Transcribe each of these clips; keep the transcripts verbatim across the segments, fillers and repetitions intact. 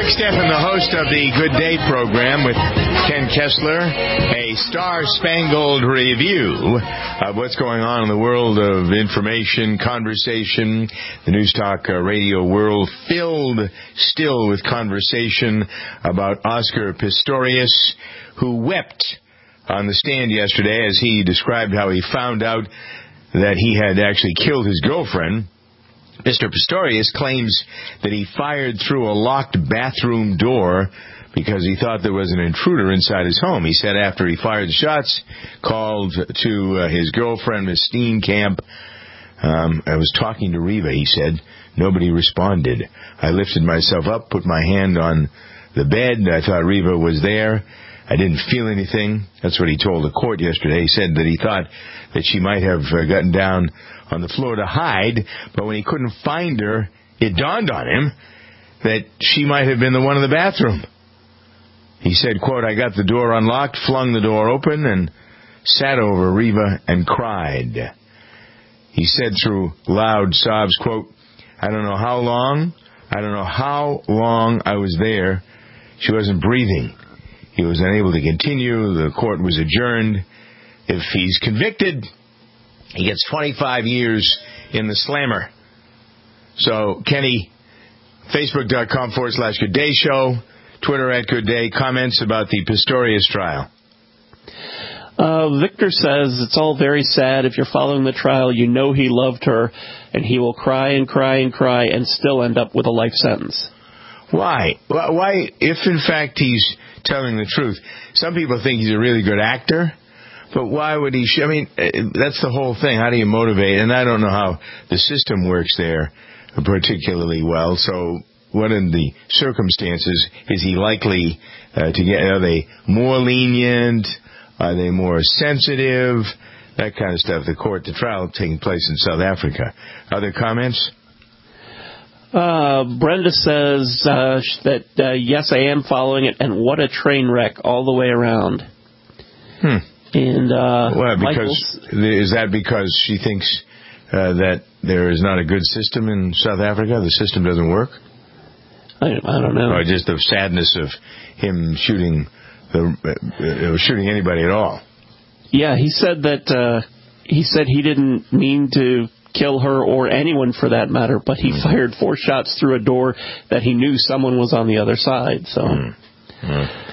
Mark Steffen, the host of the Good Day program with Ken Kessler, a star-spangled review of what's going on in the world of information, conversation, the News Talk uh, radio world filled still with conversation about Oscar Pistorius, who wept on the stand yesterday as he described how he found out that he had actually killed his girlfriend. Mister Pistorius claims that he fired through a locked bathroom door because he thought there was an intruder inside his home. He said after he fired the shots, called to uh, his girlfriend, Miss Steenkamp. Um, I was talking to Reva, he said. Nobody responded. I lifted myself up, put my hand on the bed. I thought Reva was there. I didn't feel anything. That's what he told the court yesterday. He said that he thought that she might have uh, gotten down on the floor to hide, but when he couldn't find her, it dawned on him that she might have been the one in the bathroom. He said, quote, I got the door unlocked, flung the door open, and sat over Reva and cried. He said through loud sobs, quote, I don't know how long, I don't know how long I was there. She wasn't breathing. He was unable to continue. The court was adjourned. If he's convicted, he gets twenty-five years in the slammer. So, Kenny, Facebook.com forward slash Good Day Show, Twitter at Good Day, comments about the Pistorius trial. Uh, Victor says, it's all very sad. If you're following the trial, you know he loved her, and he will cry and cry and cry and still end up with a life sentence. Why? Why, if in fact he's telling the truth? Some people think he's a really good actor, but why would he? Sh- I mean, that's the whole thing. How do you motivate? And I don't know how the system works there particularly well. So, what in the circumstances is he likely uh, to get? Are they more lenient? Are they more sensitive? That kind of stuff. The court, the trial taking place in South Africa. Other comments? Uh, Brenda says uh, that, uh, yes, I am following it, and what a train wreck all the way around. Hmm. And, uh, well, because, is that because she thinks uh, that there is not a good system in South Africa? The system doesn't work? I, I don't know. Or just the sadness of him shooting the, uh, shooting anybody at all? Yeah, he said that, uh, he said he didn't mean to kill her or anyone for that matter, but he mm. fired four shots through a door that he knew someone was on the other side. So, mm. Mm.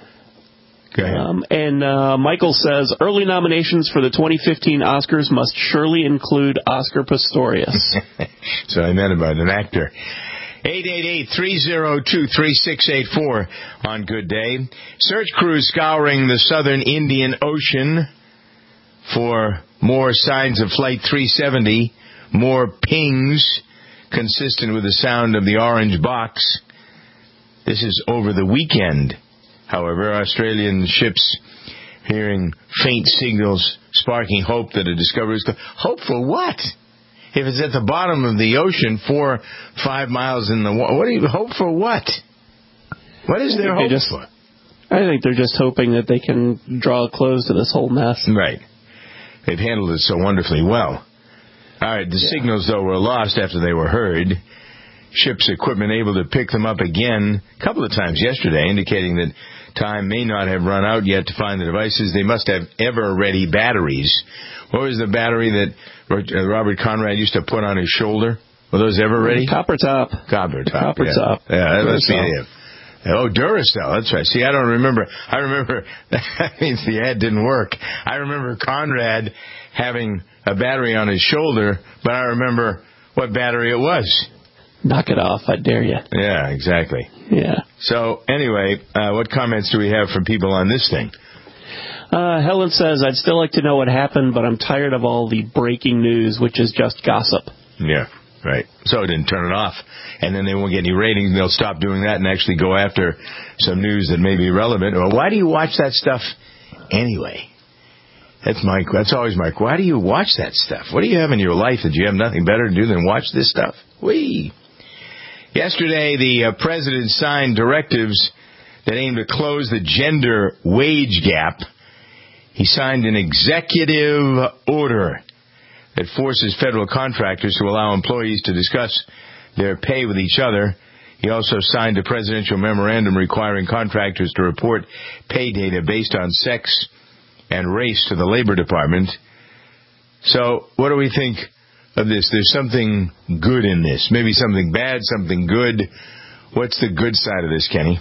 Go ahead. Um, and uh, Michael says early nominations for the twenty fifteen Oscars must surely include Oscar Pistorius. So I meant about an actor. eight eight eight, three oh two, three six eight four on Good Day. Search crews scouring the southern Indian Ocean for more signs of Flight three seventy, more pings consistent with the sound of the orange box. This is over the weekend. However, Australian ships hearing faint signals sparking hope that a discovery is... Hope for what? If it's at the bottom of the ocean, four, five miles in the water, what do you hope for what? What is their hope just, for? I think they're just hoping that they can draw a close to this whole mess. Right. They've handled it so wonderfully well. All right, the yeah. signals, though, were lost after they were heard. Ship's equipment able to pick them up again a couple of times yesterday, indicating that time may not have run out yet to find the devices. They must have ever-ready batteries. What was the battery that Robert Conrad used to put on his shoulder? Were those ever-ready? Copper top. Copper top, Copper yeah. top. Yeah, that must be it. Oh, Duracell, that's right. See, I don't remember. I remember, that means the ad didn't work. I remember Conrad having a battery on his shoulder, but I remember what battery it was. Knock it off, I dare you. Yeah, exactly. Yeah. So, anyway, uh, what comments do we have from people on this thing? Uh, Helen says, I'd still like to know what happened, but I'm tired of all the breaking news, which is just gossip. Yeah. Right. So didn't turn it off. And then they won't get any ratings. They'll stop doing that and actually go after some news that may be relevant. Well, why do you watch that stuff anyway? That's my, that's always my, why do you watch that stuff? What do you have in your life that you have nothing better to do than watch this stuff? Whee! Yesterday, the uh, president signed directives that aim to close the gender wage gap. He signed an executive order that forces federal contractors to allow employees to discuss their pay with each other. He also signed a presidential memorandum requiring contractors to report pay data based on sex and race to the Labor Department. So what do we think of this? There's something good in this. Maybe something bad, something good. What's the good side of this, Kenny?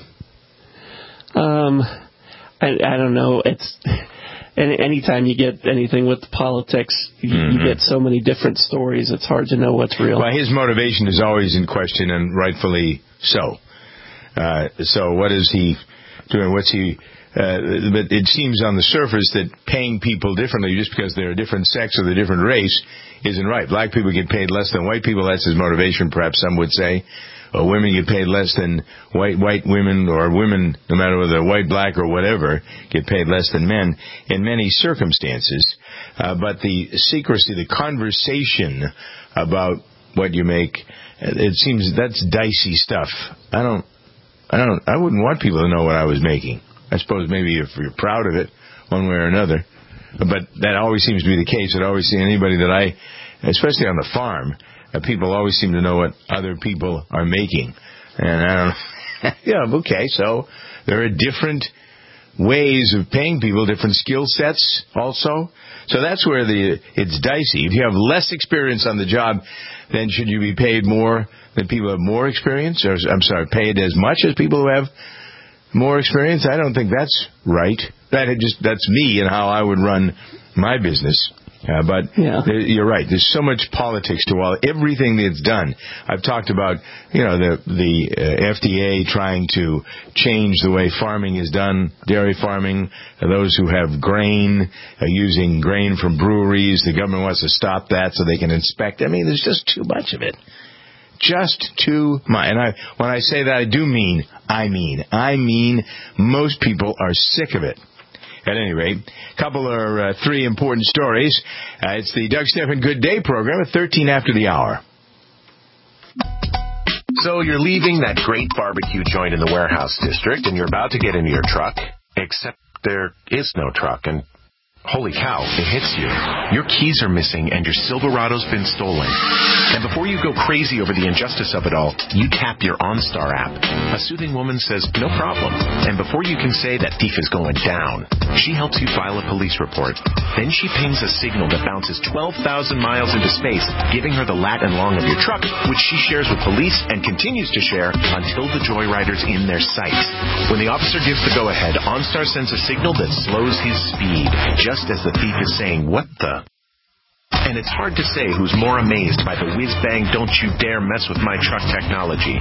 Um, I, I don't know. It's any anytime you get anything with politics, you, mm-hmm. you get so many different stories. It's hard to know what's real. Well, his motivation is always in question, and rightfully so. Uh, so what is he doing? What's he... Uh, but it seems on the surface that paying people differently just because they're a different sex or a different race isn't right. Black people get paid less than white people. That's his motivation, perhaps some would say. Or women get paid less than white white women, or women, no matter whether they're white, black, or whatever, get paid less than men in many circumstances. Uh, but the secrecy, the conversation about what you make, it seems that's dicey stuff. I don't, I don't, I wouldn't want people to know what I was making. I suppose maybe if you're proud of it, one way or another. But that always seems to be the case. It always seems anybody that I, especially on the farm, uh, people always seem to know what other people are making. And I don't know. Yeah, okay, so there are different ways of paying people, different skill sets also. So that's where the it's dicey. If you have less experience on the job, then should you be paid more than people who have more experience? Or, I'm sorry, paid as much as people who have more experience? I don't think that's right. That just that's me and how I would run my business. Uh, but yeah. You're right. There's so much politics to all everything that's done. I've talked about, you know, the the uh, F D A trying to change the way farming is done, dairy farming. Uh, those who have grain, uh, using grain from breweries, the government wants to stop that so they can inspect. I mean, there's just too much of it. Just too much. And I, when I say that, I do mean, I mean, I mean, most people are sick of it. At any rate, a couple or uh, three important stories. Uh, it's the Doug Stephan Good Day program at thirteen after the hour. So you're leaving that great barbecue joint in the warehouse district, and you're about to get into your truck, except there is no truck, and holy cow, it hits you. Your keys are missing and your Silverado's been stolen. And before you go crazy over the injustice of it all, you tap your OnStar app. A soothing woman says, no problem. And before you can say that thief is going down, she helps you file a police report. Then she pings a signal that bounces twelve thousand miles into space, giving her the lat and long of your truck, which she shares with police and continues to share until the joyrider's in their sights. When the officer gives the go-ahead, OnStar sends a signal that slows his speed, just as the thief is saying, what the? And it's hard to say who's more amazed by the whiz-bang don't you dare mess with my truck technology.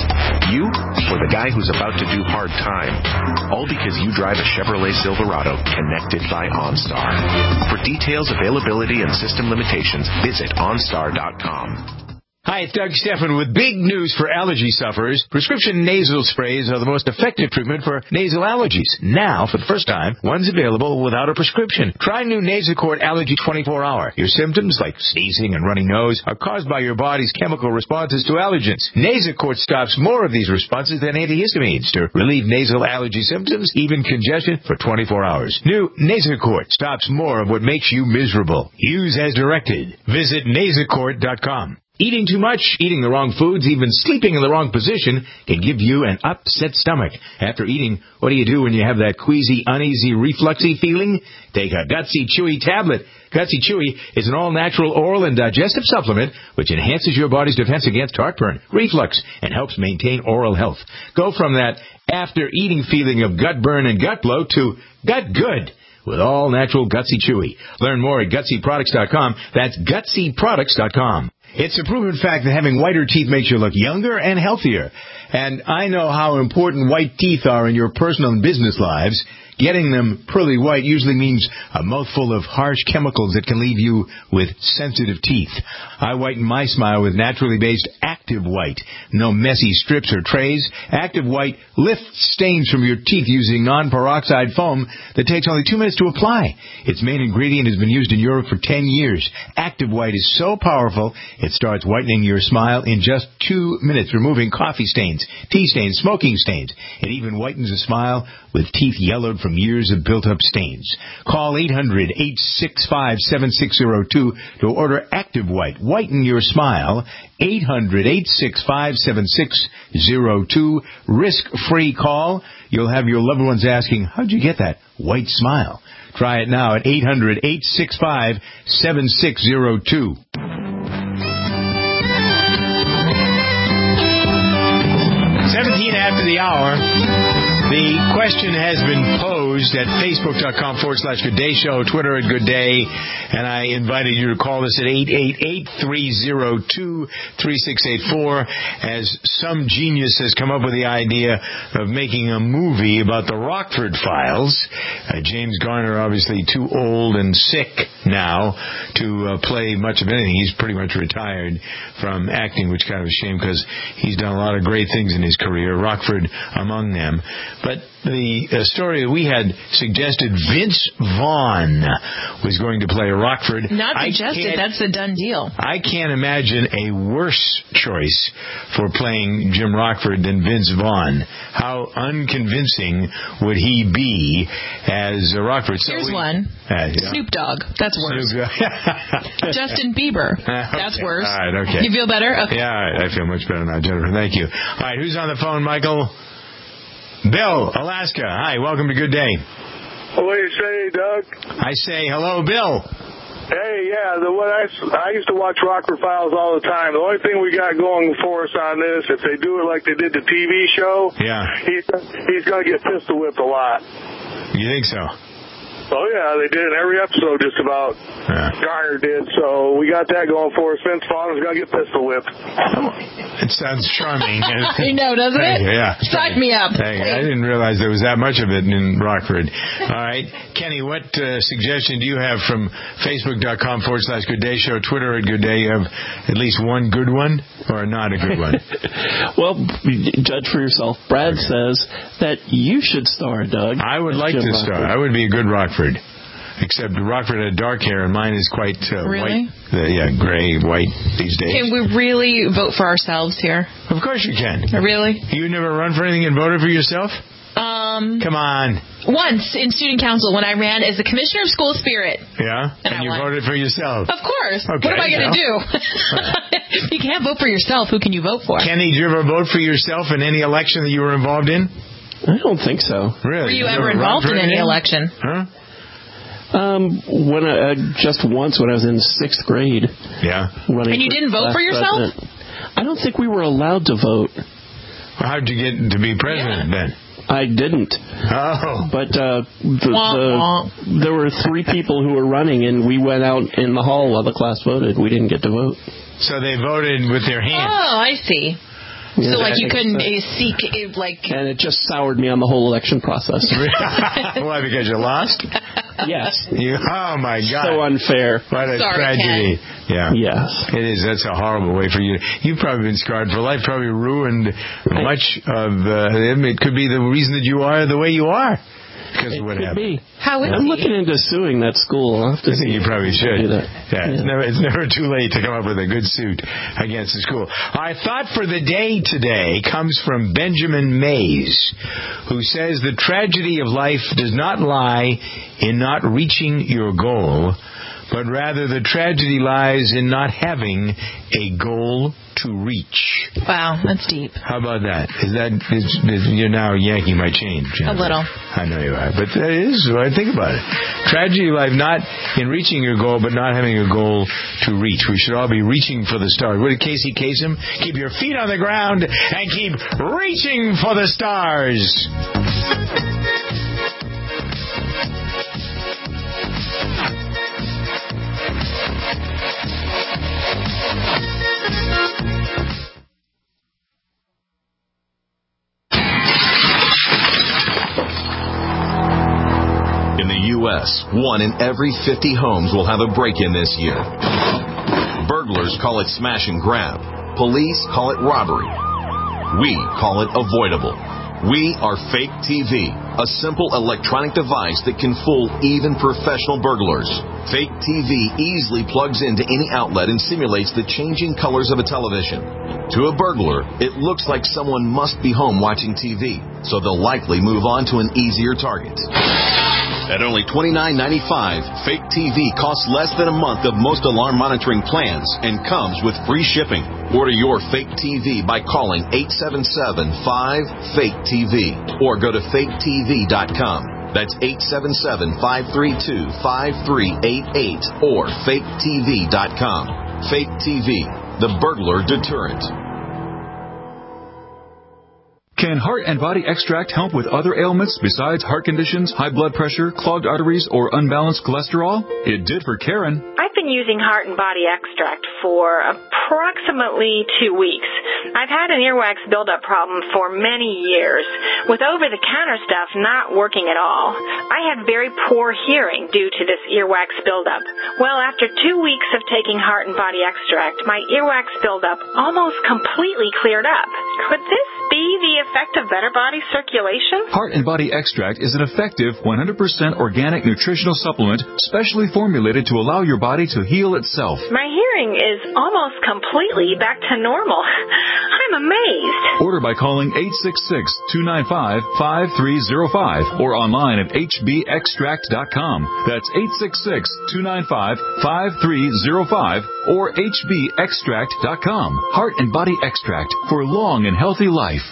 You or the guy who's about to do hard time. All because you drive a Chevrolet Silverado connected by OnStar. For details, availability, and system limitations, visit OnStar dot com. Hi, it's Doug Stephan with big news for allergy sufferers. Prescription nasal sprays are the most effective treatment for nasal allergies. Now, for the first time, one's available without a prescription. Try new Nasacort Allergy twenty-four hour. Your symptoms, like sneezing and runny nose, are caused by your body's chemical responses to allergens. Nasacort stops more of these responses than antihistamines to relieve nasal allergy symptoms, even congestion, for twenty-four hours. New Nasacort stops more of what makes you miserable. Use as directed. Visit Nasacort dot com. Eating too much, eating the wrong foods, even sleeping in the wrong position can give you an upset stomach. After eating, what do you do when you have that queasy, uneasy, refluxy feeling? Take a Gutsy Chewy tablet. Gutsy Chewy is an all-natural oral and digestive supplement which enhances your body's defense against heartburn, reflux, and helps maintain oral health. Go from that after-eating feeling of gut burn and gut bloat to gut good with all-natural Gutsy Chewy. Learn more at Gutsy Products dot com. That's Gutsy Products dot com. It's a proven fact that having whiter teeth makes you look younger and healthier. And I know how important white teeth are in your personal and business lives. Getting them pearly white usually means a mouthful of harsh chemicals that can leave you with sensitive teeth. I whiten my smile with naturally based Active White. No messy strips or trays. Active White lifts stains from your teeth using non-peroxide foam that takes only two minutes to apply. Its main ingredient has been used in Europe for ten years. Active White is so powerful, it starts whitening your smile in just two minutes, removing coffee stains, tea stains, smoking stains. It even whitens a smile with teeth yellowed from years of built-up stains. Call eight hundred, eight six five, seven six zero two to order Active White. Whiten your smile. eight hundred, eight six five, seven six zero two. Risk-free call. You'll have your loved ones asking, how'd you get that white smile? Try it now at eight hundred, eight six five, seven six zero two. seventeen after the hour. The question has been posed at Facebook.com forward slash Good Day Show, Twitter at Good Day, and I invited you to call us at eight eight eight, three zero two, three six eight four, as some genius has come up with the idea of making a movie about the Rockford Files. Uh, James Garner, obviously too old and sick now to uh, play much of anything. He's pretty much retired from acting, which is kind of a shame because he's done a lot of great things in his career, Rockford among them. But the uh, story that we had suggested, Vince Vaughn was going to play Rockford. Not suggested, that's a done deal. I can't imagine a worse choice for playing Jim Rockford than Vince Vaughn. How unconvincing would he be as uh, Rockford? So Here's we, one. Uh, yeah. Snoop Dogg. That's worse. Snoop Justin Bieber. That's okay. worse. All right, okay. You feel better? Okay. Yeah, all right. I feel much better now, Jennifer. Thank you. All right, who's on the phone, Michael? Bill, Alaska. Hi, welcome to Good Day. What do you say, Doug? I say hello, Bill. Hey, yeah, the what I, I used to watch Rockford Files all the time. The only thing we got going for us on this, if they do it like they did the T V show, yeah, he's, he's going to get pistol whipped a lot. You think so? Oh, yeah, they did in every episode just about. Yeah. Garner did, so we got that going for us. Vince Vaughn is going to get pistol whipped. Oh, it sounds charming. I know, doesn't it? Yeah. Strike me up. Hey, I didn't realize there was that much of it in Rockford. All right. Kenny, what uh, suggestion do you have from Facebook.com forward slash Good Day Show, Twitter at Good Day? You have at least one good one or not a good one? Well, judge for yourself. Brad okay. says that you should star, Doug. I would like Jim to Rockford. star. I would be a good Rockford. Except Rockford had dark hair, and mine is quite uh, really? white. Uh, yeah, gray, white these days. Can we really vote for ourselves here? Of course you can. Really? You never run for anything and voted for yourself? Um, Come on. Once in student council when I ran as the commissioner of school spirit. Yeah? And, and you won. Voted for yourself? Of course. Okay, what am I going to do? If you can't vote for yourself, who can you vote for? Kenny, did you ever vote for yourself in any election that you were involved in? I don't think so. Really? Were you, you ever involved in any election? Huh? Um, when I, uh, just once when I was in sixth grade. Yeah. And you didn't vote for yourself? President. I don't think we were allowed to vote. Well, how'd you get to be president yeah. then? I didn't. Oh. But uh, the, the, there were three people who were running, and we went out in the hall while the class voted. We didn't get to vote. So they voted with their hands. Oh, I see. Yeah, so, like, you couldn't uh, seek, like... And it just soured me on the whole election process. Why, because you lost? Yes. You, oh, my God. So unfair. What a Sorry, tragedy. Ken. Yeah. Yes. It is. That's a horrible way for you. You've probably been scarred for life, probably ruined much of... Uh, it could be the reason that you are the way you are. Because it of what could happened. Be. How would I'm be? looking into suing that school. I'll have to I think you probably should. Do that. Yeah, yeah. It's, never, it's never too late to come up with a good suit against the school. Our thought for the day today comes from Benjamin Mays, who says the tragedy of life does not lie in not reaching your goal, but rather the tragedy lies in not having a goal to reach. Wow, that's deep. How about that? Is that is, is, you're now yanking my chain, Jennifer. A little. I know you are, but that is what I think about it. Tragedy of life, not in reaching your goal, but not having a goal to reach. We should all be reaching for the stars. What did Casey Kasem? Keep your feet on the ground and keep reaching for the stars. In the U S, one in every fifty homes will have a break-in this year. Burglars call it smash and grab. Police call it robbery. We call it avoidable. We are Fake T V, a simple electronic device that can fool even professional burglars. Fake T V easily plugs into any outlet and simulates the changing colors of a television. To a burglar, it looks like someone must be home watching T V, so they'll likely move on to an easier target. At only twenty-nine ninety-five, Fake T V costs less than a month of most alarm monitoring plans and comes with free shipping. Order your Fake T V by calling eight seven seven, five, fake T V or go to fake T V dot com. That's eight seven seven, five three two, five three eight eight or fake T V dot com. Fake T V, the burglar deterrent. Can Heart and Body Extract help with other ailments besides heart conditions, high blood pressure, clogged arteries, or unbalanced cholesterol? It did for Karen. I've been using Heart and Body Extract for approximately two weeks. I've had an earwax buildup problem for many years, with over-the-counter stuff not working at all. I had very poor hearing due to this earwax buildup. Well, after two weeks of taking Heart and Body Extract, my earwax buildup almost completely cleared up. Could this be the effect of better body circulation? Heart and Body Extract is an effective one hundred percent organic nutritional supplement specially formulated to allow your body to heal itself. My hearing is almost completely back to normal. I'm amazed. Order by calling eight six six, two nine five, five three zero five or online at H B extract dot com. That's eight six six, two nine five, five three zero five or H B extract dot com. Heart and Body Extract for long and healthy life.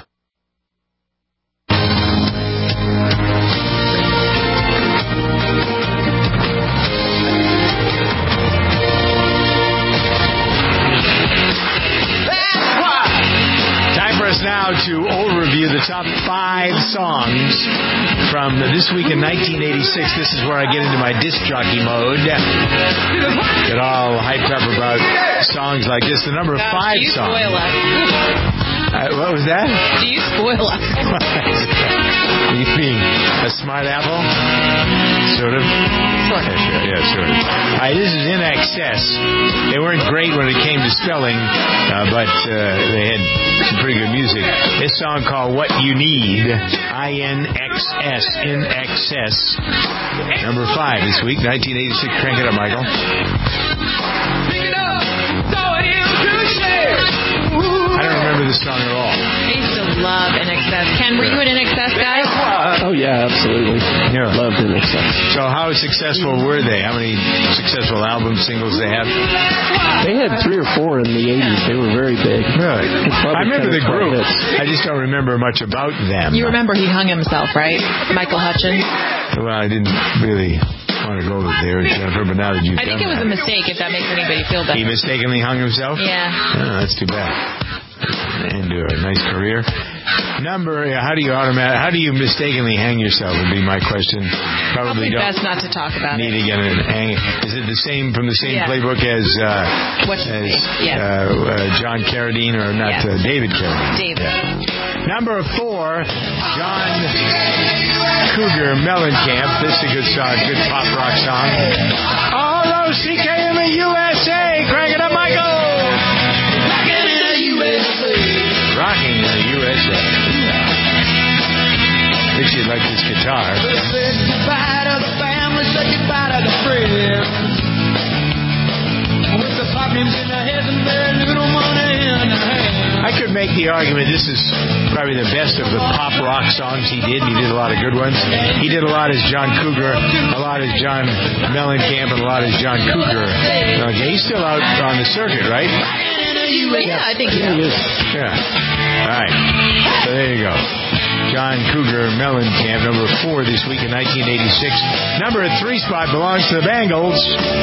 Now to old review the top five songs from this week in nineteen eighty-six. This is where I get into my disc jockey mode. Get all hyped up about songs like this. The number Gosh, five you song. Spoil us. Uh, what was that? Do you spoil us? You mean a smart apple? Sort of. Sort of. Yeah, sure. Yeah, sort of. All right, this is In Excess. They weren't great when it came to spelling, uh, but uh, they had some pretty good music. This song called What You Need, I N X S, In Excess. Number five this week, nineteen eighty-six. Crank it up, Michael. I don't remember this song at all. I used to love In Excess. Ken, were you an In Excess guy? Oh, yeah, absolutely. Yeah. Loved In Excess. So how successful were they? How many successful album singles they had? They had three or four in the eighties. They were very big. Really? I remember the group. Hits. I just don't remember much about them. You remember he hung himself, right? Michael Hutchins? Well, I didn't really want to go there, Jennifer, but now that you've I done think it was that. a mistake, if that makes anybody feel better. He mistakenly hung himself? Yeah. Oh, that's too bad. And a nice career. Number, how do you automatic, how do you mistakenly hang yourself would be my question. Probably, Probably don't best not to talk about need it. to get an hang. Is it the same, from the same Yeah. playbook as, uh, What's his as name? Yeah. uh, uh, John Carradine, or not, Yeah. uh, David Carradine? David. Yeah. Number four, John Cougar Mellencamp. This is a good song, good pop rock song. All O C K in the U S A. Crank it up, Michael. Rocking in the U S A. Rocking in the U S A. I think she'd like this guitar. Say goodbye to the family, say goodbye to the friends. With the problems in the head and very little money in the hand. I could make the argument this is probably the best of the pop rock songs he did. He did a lot of good ones. He did a lot as John Cougar, a lot as John Mellencamp, and a lot as John Cougar. Okay, he's still out on the circuit, right? Yeah, I think so. Yeah. All right. So there you go. John Cougar Mellencamp, number four this week in nineteen eighty-six. Number three spot belongs to the Bangles.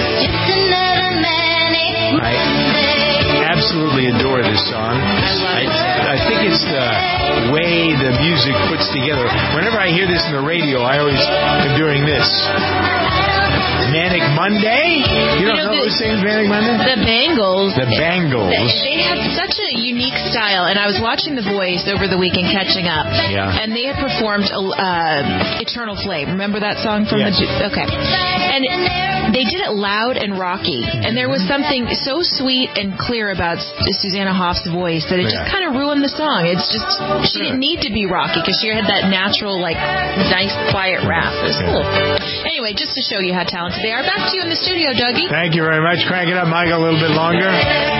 I absolutely adore this song. I, I think it's the way the music puts together. Whenever I hear this in the radio, I always am doing this. Manic Monday? You don't you know, know the, who sings Manic Monday? The Bangles. The Bangles. They, they have such a unique style, and I was watching The Voice over the weekend catching up. Yeah. And they had performed uh, Eternal Flame. Remember that song from yes. the... Okay. And they did it loud and rocky. And there was something so sweet and clear about Susanna Hoff's voice that it yeah. just kind of ruined the song. It's just... She didn't need to be rocky because she had that natural, like, nice, quiet rap. It was cool. Anyway, just to show you how talented they are. Back to you in the studio, Dougie. Thank you very much. Crank it up, Michael, a little bit longer.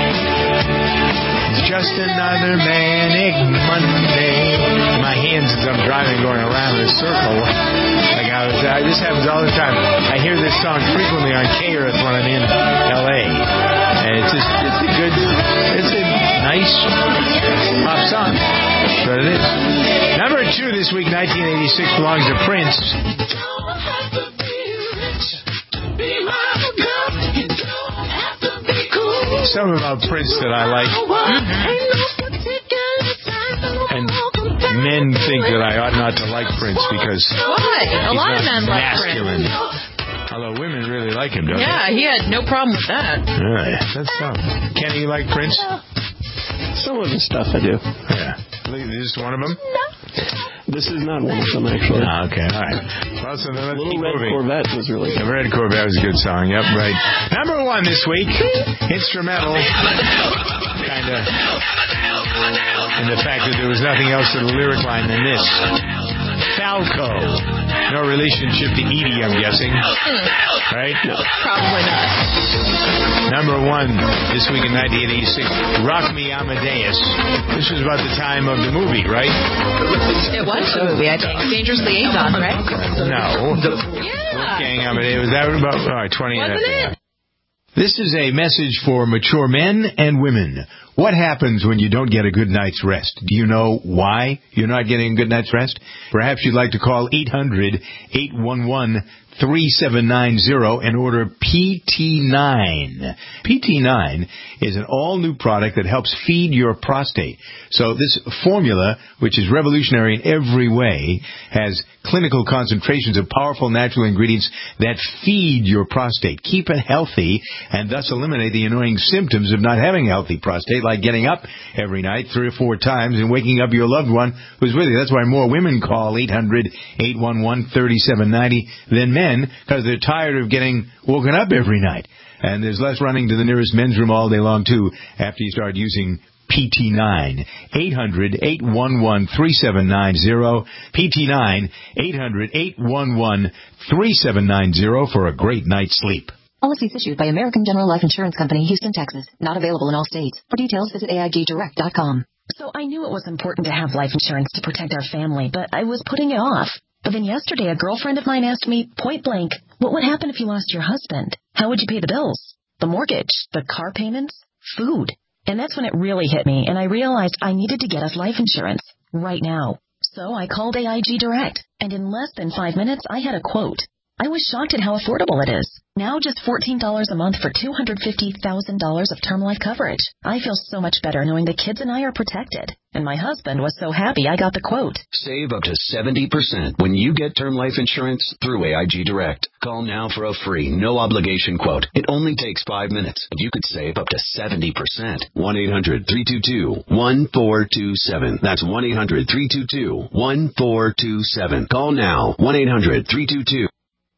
Just another manic Monday. My hands, I'm I'm driving going around in a circle. Like I was, uh, this happens all the time. I hear this song frequently on K Earth when I'm in L A. And it's just, it's a good, it's a nice pop song. That's what it is. Number two this week, nineteen eighty-six, belongs to Prince. Something about Prince that I like. And men think that I ought not to like Prince because why? A he's lot not of men like masculine. Prince. Although women really like him, don't yeah, they? he had no problem with that. All right, that's something. Kenny, you like Prince? Some of the stuff I do. Yeah. Is this one of them? This is not one of them, actually. Ah, okay, all right. Well, so then let's Little keep Red moving. Corvette was really good. The Red Corvette was a good song. Yep, right. Number one this week, instrumental. Kind of. And the fact that there was nothing else to the lyric line than this. Falco. No relationship to Edie, I'm guessing. Right? No. Probably not. Number one this week in nineteen eighty-six, Rock Me Amadeus. This was about the time of the movie, right? It was the movie, I think. Dangerous Liaison, right? No. Yeah. Wolfgang Amadeus. Was that about all right, twenty Wasn't it? This is a message for mature men and women. What happens when you don't get a good night's rest? Do you know why you're not getting a good night's rest? Perhaps you'd like to call eight hundred, eight one one, three seven nine zero and order P T nine. P T nine is an all-new product that helps feed your prostate. So this formula, which is revolutionary in every way, has clinical concentrations of powerful natural ingredients that feed your prostate, keep it healthy, and thus eliminate the annoying symptoms of not having a healthy prostate, like getting up every night three or four times and waking up your loved one who's with you. That's why more women call eight hundred, eight one one, three seven nine zero than men, because they're tired of getting woken up every night. And there's less running to the nearest men's room all day long, too, after you start using P T nine. eight hundred, eight one one, three seven nine zero. P T nine, eight hundred, eight one one, three seven nine zero for a great night's sleep. Policies issued by American General Life Insurance Company, Houston, Texas. Not available in all states. For details, visit A I G direct dot com. So I knew it was important to have life insurance to protect our family, but I was putting it off. But then yesterday, a girlfriend of mine asked me, point blank, what would happen if you lost your husband? How would you pay the bills? The mortgage? The car payments? Food? And that's when it really hit me, and I realized I needed to get us life insurance right now. So I called A I G Direct, and in less than five minutes, I had a quote. I was shocked at how affordable it is. Now just fourteen dollars a month for two hundred fifty thousand dollars of term life coverage. I feel so much better knowing the kids and I are protected. And my husband was so happy I got the quote. Save up to seventy percent when you get term life insurance through A I G Direct. Call now for a free, no-obligation quote. It only takes five minutes, and you could save up to seventy percent. one eight hundred, three two two, one four two seven. That's one eight hundred, three two two, one four two seven. Call now. one eight hundred, three two two.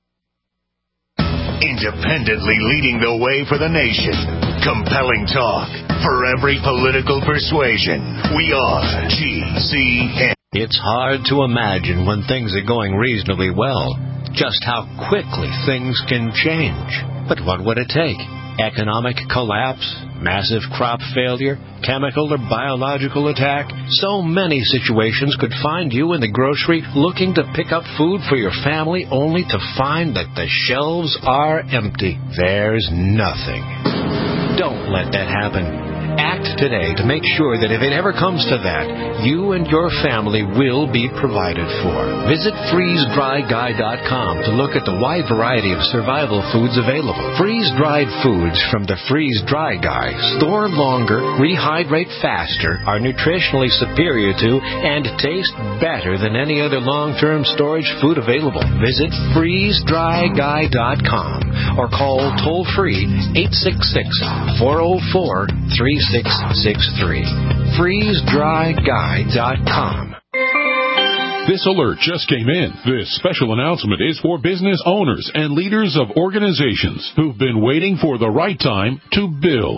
Independently leading the way for the nation. Compelling talk for every political persuasion. We are G C N. It's hard to imagine when things are going reasonably well just how quickly things can change. But what would it take? Economic collapse? Massive crop failure? Chemical or biological attack? So many situations could find you in the grocery looking to pick up food for your family only to find that the shelves are empty. There's nothing. Don't let that happen. Act today to make sure that if it ever comes to that, you and your family will be provided for. Visit freeze dry guy dot com to look at the wide variety of survival foods available. Freeze-dried foods from the Freeze Dry Guy store longer, rehydrate faster, are nutritionally superior to, and taste better than any other long-term storage food available. Visit freeze dry guy dot com or call toll-free eight six six, four oh four, three six six three. freeze dry guy dot com. This alert just came in. This special announcement is for business owners and leaders of organizations who've been waiting for the right time to build.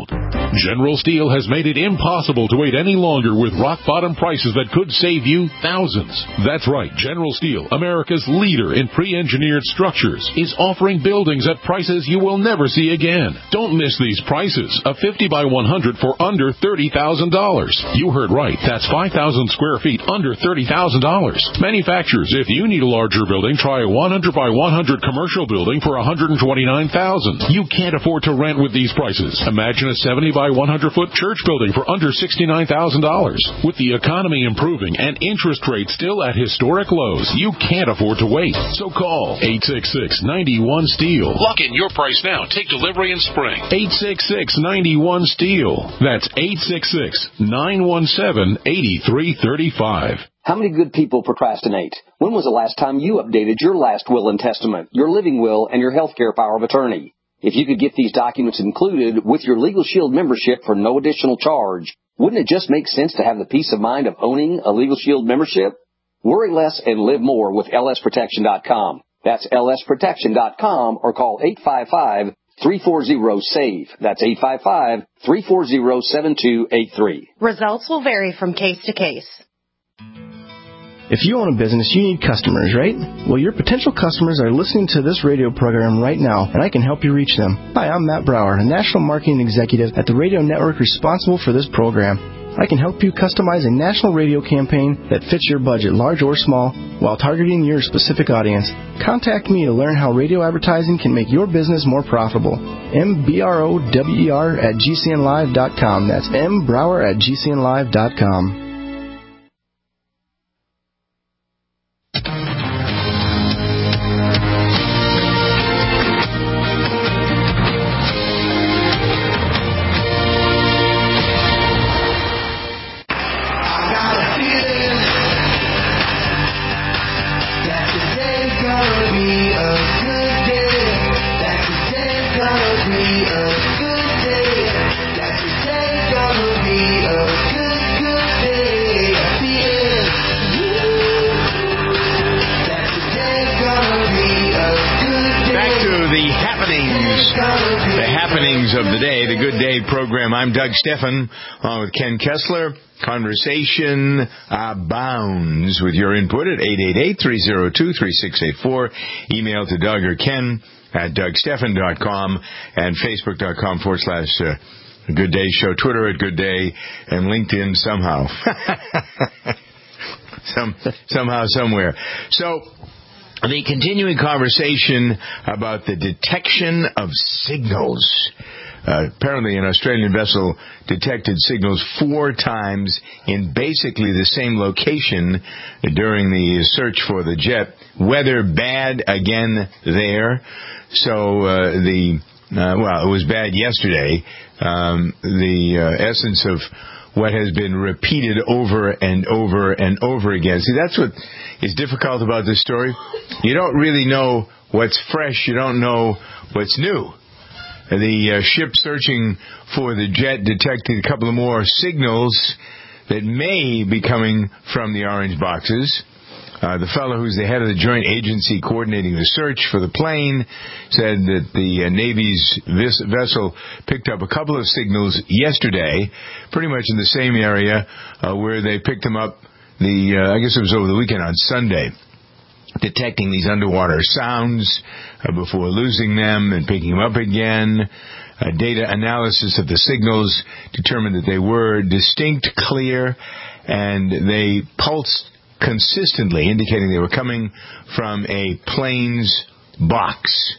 General Steel has made it impossible to wait any longer with rock-bottom prices that could save you thousands. That's right. General Steel, America's leader in pre-engineered structures, is offering buildings at prices you will never see again. Don't miss these prices. A fifty by one hundred for under thirty thousand dollars. You heard right. That's five thousand square feet under thirty thousand dollars. Manufacturers, if you need a larger building, try a one hundred by one hundred commercial building for one hundred twenty-nine thousand dollars. You can't afford to rent with these prices. Imagine a seventy by one hundred foot church building for under sixty-nine thousand dollars. With the economy improving and interest rates still at historic lows, you can't afford to wait. So call eight six six, nine one, STEEL. Lock in your price now. Take delivery in spring. eight six six, nine one, STEEL. That's eight six six, nine one seven, eight three three five. How many good people procrastinate? When was the last time you updated your last will and testament, your living will, and your health care power of attorney? If you could get these documents included with your Legal Shield membership for no additional charge, wouldn't it just make sense to have the peace of mind of owning a Legal Shield membership? Worry less and live more with L S protection dot com. That's L S protection dot com or call eight five five, three four zero, SAVE. That's eight five five, three four zero, seven two eight three. Results will vary from case to case. If you own a business, you need customers, right? Well, your potential customers are listening to this radio program right now, and I can help you reach them. Hi, I'm Matt Brower, a national marketing executive at the radio network responsible for this program. I can help you customize a national radio campaign that fits your budget, large or small, while targeting your specific audience. Contact me to learn how radio advertising can make your business more profitable. M B R O W E R at G C N live dot com. That's M Brower at G C N live dot com. Of the day, the Good Day program. I'm Doug Stephan, along with Ken Kessler. Conversation abounds with your input at eight eight eight, three oh two, three six eight four. Email to Doug or Ken at doug stephan dot com and facebook dot com forward slash uh, Good Day Show. Twitter at Good Day and LinkedIn somehow. Some somehow, somewhere. So, the continuing conversation about the detection of signals. Uh, apparently an Australian vessel detected signals four times in basically the same location during the search for the jet. Weather bad again there. So uh, the, uh, well, it was bad yesterday. Um, the uh, essence of what has been repeated over and over and over again. See, that's what is difficult about this story. You don't really know what's fresh. You don't know what's new. The uh, ship searching for the jet detected a couple of more signals that may be coming from the orange boxes. Uh, the fellow who's the head of the joint agency coordinating the search for the plane said that the uh, Navy's vis- vessel picked up a couple of signals yesterday, pretty much in the same area uh, where they picked them up, the uh, I guess it was over the weekend on Sunday, detecting these underwater sounds uh, before losing them and picking them up again. Uh, data analysis of the signals determined that they were distinct, clear, and they pulsed consistently, indicating they were coming from a plane's box.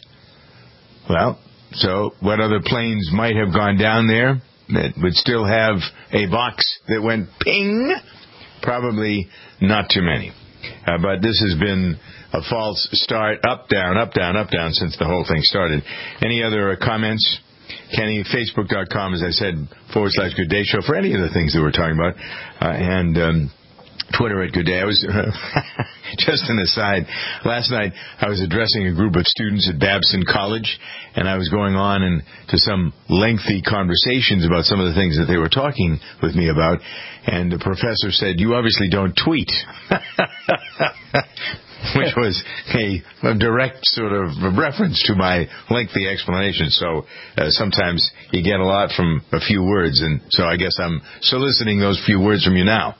Well, so what other planes might have gone down there that would still have a box that went ping? Probably not too many. Uh, but this has been a false start, up, down, up, down, up, down, since the whole thing started. Any other uh, comments? Kenny, facebook dot com, as I said, forward slash Good Day Show for any of the things that we're talking about. Uh, and um, Twitter at Good Day. I was, uh, just an aside, last night I was addressing a group of students at Babson College, and I was going on and to some lengthy conversations about some of the things that they were talking with me about, and the professor said, "You obviously don't tweet." Which was a, a direct sort of reference to my lengthy explanation. So uh, sometimes you get a lot from a few words, and so I guess I'm soliciting those few words from you now.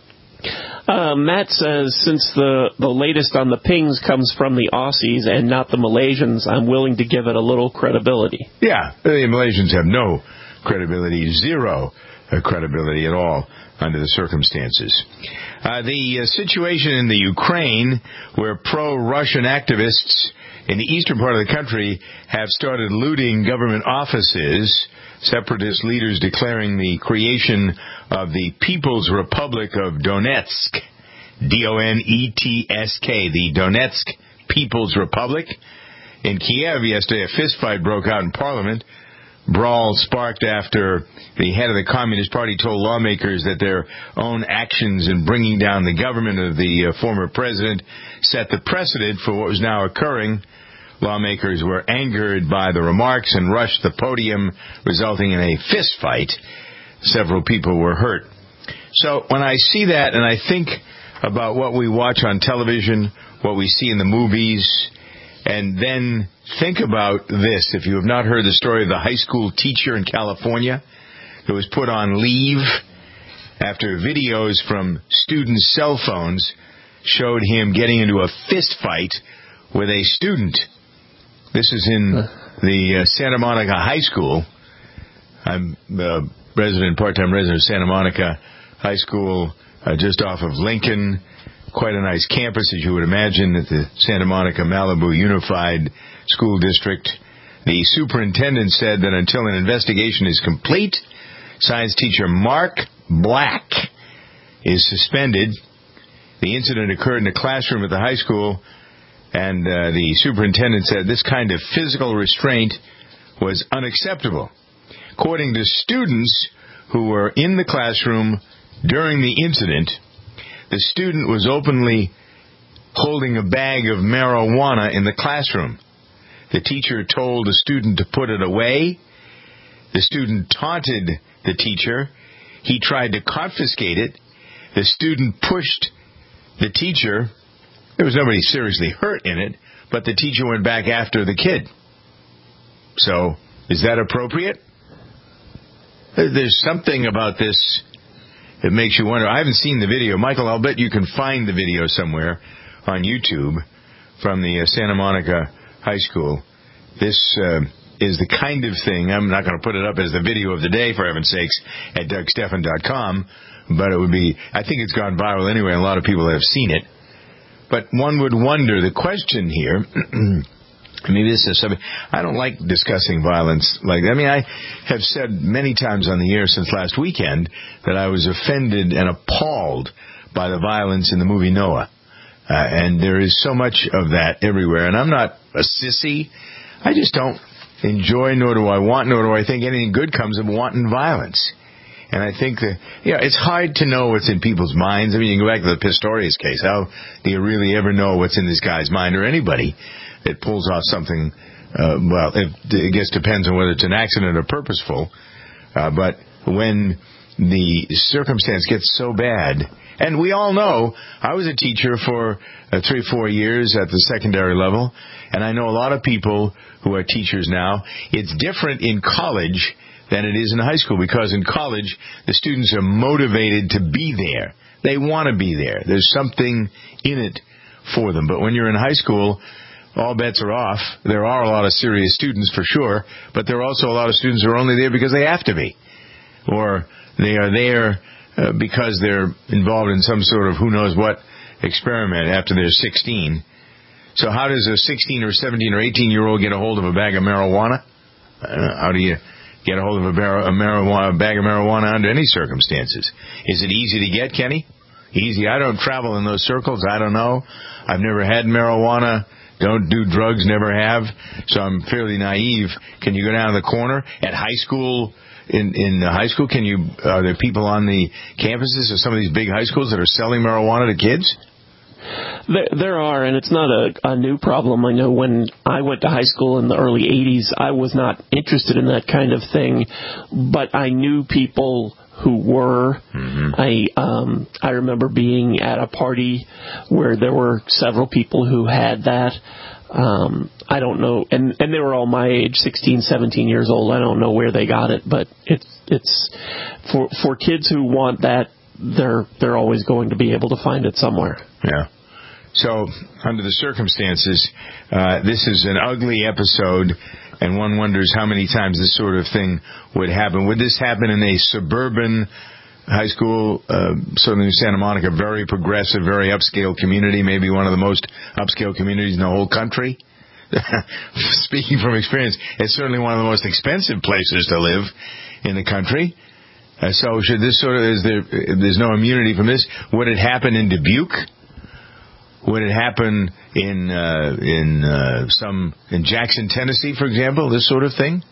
Uh, Matt says, since the, the latest on the pings comes from the Aussies and not the Malaysians, I'm willing to give it a little credibility. Yeah, the Malaysians have no credibility, zero uh, credibility at all under the circumstances. Uh, the uh, situation in the Ukraine, where pro-Russian activists in the eastern part of the country have started looting government offices, separatist leaders declaring the creation of the People's Republic of Donetsk, D O N E T S K, the Donetsk People's Republic. In Kiev yesterday, a fistfight broke out in Parliament. Brawl sparked after the head of the Communist Party told lawmakers that their own actions in bringing down the government of the uh, former president set the precedent for what was now occurring. Lawmakers were angered by the remarks and rushed the podium, resulting in a fist fight. Several people were hurt. So when I see that and I think about what we watch on television, what we see in the movies, and then think about this. If you have not heard the story of the high school teacher in California who was put on leave after videos from students' cell phones showed him getting into a fist fight with a student. This is in the uh, Santa Monica High School. I'm a resident, part-time resident of Santa Monica High School, uh, just off of Lincoln. Quite a nice campus, as you would imagine, at the Santa Monica Malibu Unified School District. The superintendent said that until an investigation is complete, science teacher Mark Black is suspended. The incident occurred in a classroom at the high school, and uh, the superintendent said this kind of physical restraint was unacceptable. According to students who were in the classroom during the incident, the student was openly holding a bag of marijuana in the classroom. The teacher told the student to put it away. The student taunted the teacher. He tried to confiscate it. The student pushed the teacher. There was nobody seriously hurt in it, but the teacher went back after the kid. So, is that appropriate? There's something about this that makes you wonder. I haven't seen the video. Michael, I'll bet you can find the video somewhere on YouTube from the uh, Santa Monica High School. This uh, is the kind of thing, I'm not going to put it up as the video of the day, for heaven's sakes, at Doug Stephan dot com, but it would be, I think it's gone viral anyway, and a lot of people have seen it. But one would wonder, the question here, I mean, this is something, I don't like discussing violence like that. I mean, I have said many times on the air since last weekend that I was offended and appalled by the violence in the movie Noah. Uh, and there is so much of that everywhere. And I'm not a sissy. I just don't enjoy, nor do I want, nor do I think anything good comes of wanton violence. And I think that, yeah, it's hard to know what's in people's minds. I mean, you can go back to the Pistorius case. How do you really ever know what's in this guy's mind, or anybody that pulls off something? Uh, well, it, it guess depends on whether it's an accident or purposeful. Uh, but when the circumstance gets so bad, and we all know, I was a teacher for uh, three, four years at the secondary level, and I know a lot of people who are teachers now. It's different in college than it is in high school, because in college, the students are motivated to be there. They want to be there. There's something in it for them. But when you're in high school, all bets are off. There are a lot of serious students for sure, but there are also a lot of students who are only there because they have to be. Or they are there uh, because they're involved in some sort of who knows what experiment after they're sixteen. So how does a sixteen or seventeen or eighteen-year-old get a hold of a bag of marijuana? Uh, how do you get a hold of a, bar- a, marijuana, a bag of marijuana under any circumstances? Is it easy to get, Kenny? Easy. I don't travel in those circles. I don't know. I've never had marijuana. Don't do drugs, never have. So I'm fairly naive. Can you go down to the corner at high school? In in high school, can you? Are there people on the campuses of some of these big high schools that are selling marijuana to kids? There, there are, and it's not a, a new problem. I know when I went to high school in the early eighties, I was not interested in that kind of thing, but I knew people who were. Mm-hmm. I um, I remember being at a party where there were several people who had that. Um, I don't know, and, and they were all my age, sixteen, seventeen years old. I don't know where they got it, but it's it's for for kids who want that. They're they're always going to be able to find it somewhere. Yeah. So, under the circumstances, uh, this is an ugly episode, and one wonders how many times this sort of thing would happen. Would this happen in a suburban high school, uh, certainly in Santa Monica, very progressive, very upscale community, maybe one of the most upscale communities in the whole country? Speaking from experience, it's certainly one of the most expensive places to live in the country. Uh, so, should this sort of, is there, there's no immunity from this. Would it happen in Dubuque? Would it happen in uh, in uh, some in Jackson, Tennessee, for example? This sort of thing.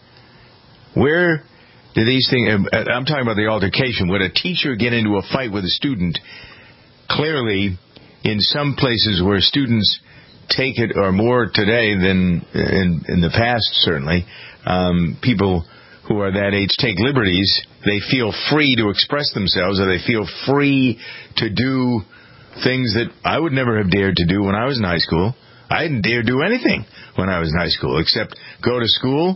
Where do these things? I'm talking about the altercation. Would a teacher get into a fight with a student? Clearly, in some places where students take it, or more today than in in the past, certainly, um, people who are that age take liberties. They feel free to express themselves, or they feel free to do things that I would never have dared to do when I was in high school. I didn't dare do anything when I was in high school, except go to school,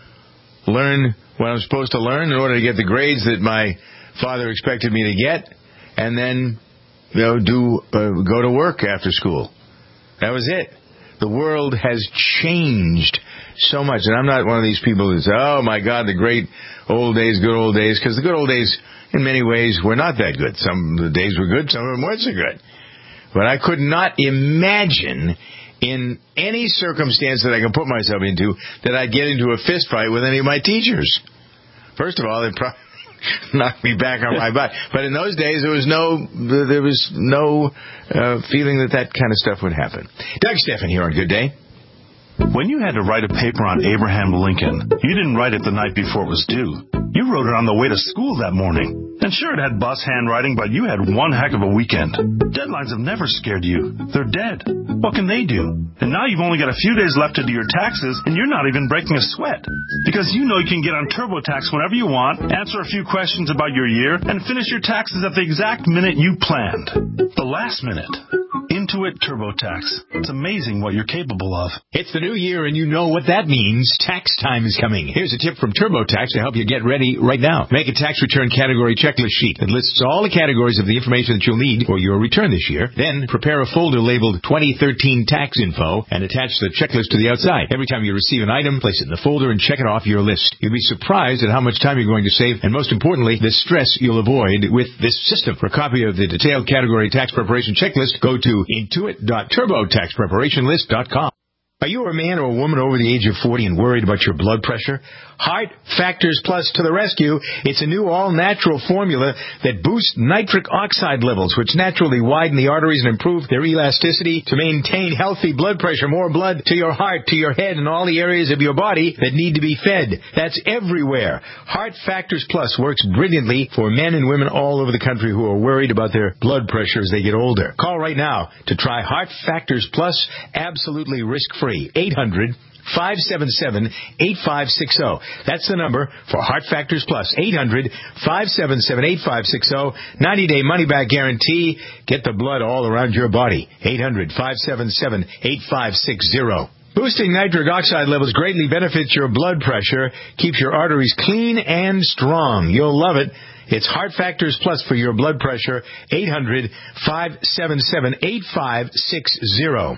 learn what I'm supposed to learn in order to get the grades that my father expected me to get, and then, you know, do uh, go to work after school. That was it. The world has changed so much, and I'm not one of these people that say, oh, my God, the great old days, good old days, because the good old days, in many ways, were not that good. Some of the days were good, some of them weren't so good. But I could not imagine in any circumstance that I can put myself into that I'd get into a fist fight with any of my teachers. First of all, they'd probably knock me back on my butt. But in those days, there was no there was no uh, feeling that that kind of stuff would happen. Doug Steffen here on Good Day. When you had to write a paper on Abraham Lincoln, you didn't write it the night before it was due. You wrote it on the way to school that morning. And sure, it had bus handwriting, but you had one heck of a weekend. Deadlines have never scared you. They're dead. What can they do? And now you've only got a few days left to do your taxes, and you're not even breaking a sweat. Because you know you can get on TurboTax whenever you want, answer a few questions about your year, and finish your taxes at the exact minute you planned. The last minute. Intuit TurboTax. It's amazing what you're capable of. It's the new year, and you know what that means. Tax time is coming. Here's a tip from TurboTax to help you get ready right now. Make a tax return category checklist sheet that lists all the categories of the information that you'll need for your return this year. Then prepare a folder labeled twenty thirteen Tax Info and attach the checklist to the outside. Every time you receive an item, place it in the folder and check it off your list. You'll be surprised at how much time you're going to save, and most importantly, the stress you'll avoid with this system. For a copy of the detailed category tax preparation checklist, go to intuit dot turbo tax preparation list dot com. Are you a man or a woman over the age of forty and worried about your blood pressure? Heart Factors Plus to the rescue. It's a new all-natural formula that boosts nitric oxide levels, which naturally widen the arteries and improve their elasticity to maintain healthy blood pressure. More blood to your heart, to your head, and all the areas of your body that need to be fed. That's everywhere. Heart Factors Plus works brilliantly for men and women all over the country who are worried about their blood pressure as they get older. Call right now to try Heart Factors Plus absolutely risk-free. eight hundred five seven seven eight five six zero. That's the number for Heart Factors Plus. eight hundred five seven seven eight five six zero. ninety-day money-back guarantee. Get the blood all around your body. eight hundred five seven seven eight five six zero. Boosting nitric oxide levels greatly benefits your blood pressure, keeps your arteries clean and strong. You'll love it. It's Heart Factors Plus for your blood pressure. eight hundred five seven seven eight five six zero.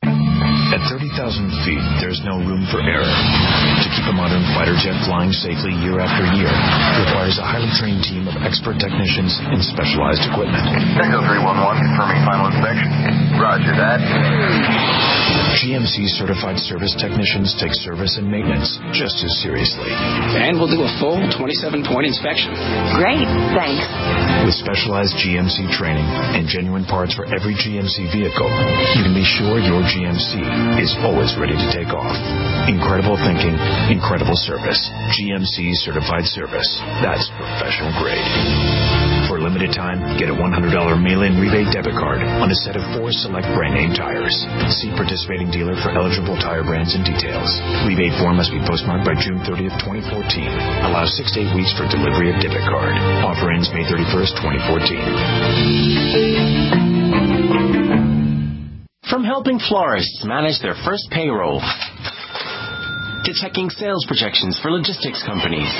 At thirty thousand feet, there's no room for error. To keep a modern fighter jet flying safely year after year requires a highly trained team of expert technicians in specialized equipment. Echo three one one, confirming final inspection. Roger that. G M C certified service technicians take service and maintenance just as seriously. And we'll do a full twenty-seven point inspection. Great, thanks. With specialized G M C training and genuine parts for every G M C vehicle, you can be sure your G M C is always ready to take off. Incredible thinking, incredible service. G M C certified service. That's professional grade. For limited time, get a one hundred dollars mail-in rebate debit card on a set of four select brand name tires. See participating dealer for eligible tire brands and details. Rebate form must be postmarked by June thirtieth, twenty fourteen. Allows six to eight weeks for delivery of debit card. Offer ends May thirty-first, twenty fourteen. From helping florists manage their first payroll, to checking sales projections for logistics companies,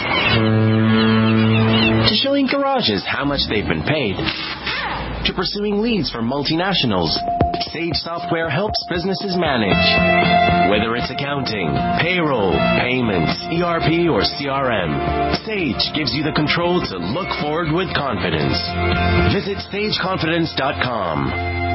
to showing garages how much they've been paid, to pursuing leads for multinationals, Sage Software helps businesses manage. Whether it's accounting, payroll, payments, E R P, or C R M, Sage gives you the control to look forward with confidence. Visit sage confidence dot com.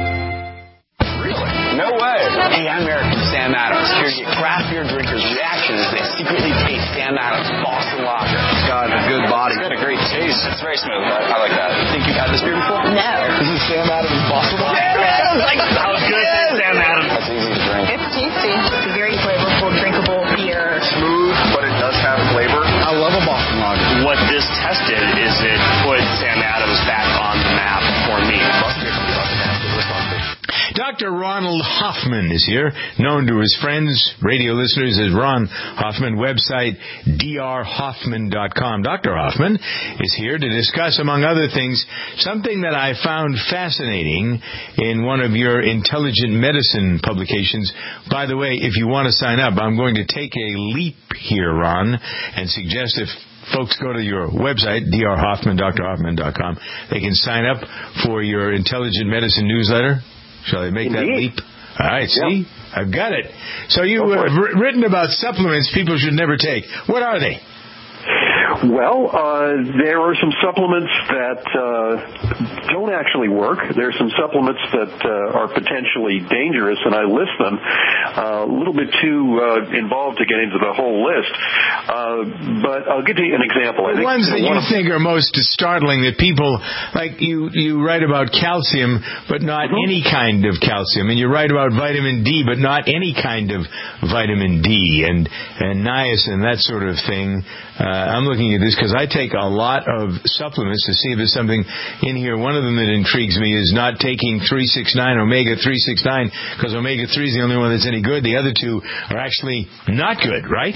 No way. Hey, I'm Eric from Sam Adams, here to get craft beer drinkers' reaction as they secretly taste Sam Adams Boston Lager. It's got a good body. It's got a great taste. It's very smooth. I, I like that. You think you've had this beer before? No. This is Sam Adams Boston Lager. Yeah, like, I was going to say Sam Adams. That's easy to drink. It's tasty. It's a very flavorful, drinkable beer. Smooth, but it does have flavor. I love a Boston Lager. What this tested is it put Sam Adams back on the map for me. Doctor Ronald Hoffman is here, known to his friends, radio listeners, as Ron Hoffman. Website d r hoffman dot com. Doctor Hoffman is here to discuss, among other things, something that I found fascinating in one of your intelligent medicine publications. By the way, if you want to sign up, I'm going to take a leap here, Ron, and suggest if folks go to your website, d r hoffman dot hoffman dot com, they can sign up for your intelligent medicine newsletter. Shall I make Indeed. that leap? All right, see? Yep. I've got it. So you have uh, written about supplements people should never take. What are they? Well, uh, there are some supplements that uh, don't actually work. There are some supplements that uh, are potentially dangerous, and I list them. Uh, a little bit too uh, involved to get into the whole list, uh, but I'll give you an example. The I think, ones that you think are most startling, that people, like you, you write about calcium, but not mm-hmm. any kind of calcium, and you write about vitamin D, but not any kind of vitamin D, and, and niacin, that sort of thing. Uh, I'm looking at this because I take a lot of supplements to see if there's something in here. One of them that intrigues me is not taking three sixty-nine, omega three sixty-nine, because omega three is the only one that's any good. The other two are actually not good, right?